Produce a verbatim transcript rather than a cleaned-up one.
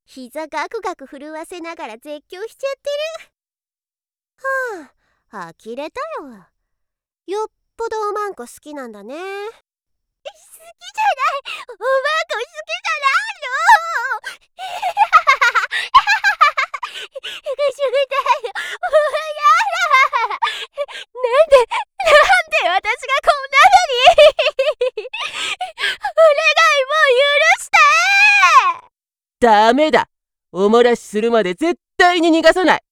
膝ガクガク震わせながら絶叫しちゃってる。はあ、呆れたよ。よっぽどおまんこ好きなんだね。好きじゃない、おまんこ好きじゃないの。ぐしゅぐだよ。もうやだ。なんでなんで私がこんなのに。お願い、もう許して。 ダメだ。おもらしするまで絶対に逃がさない。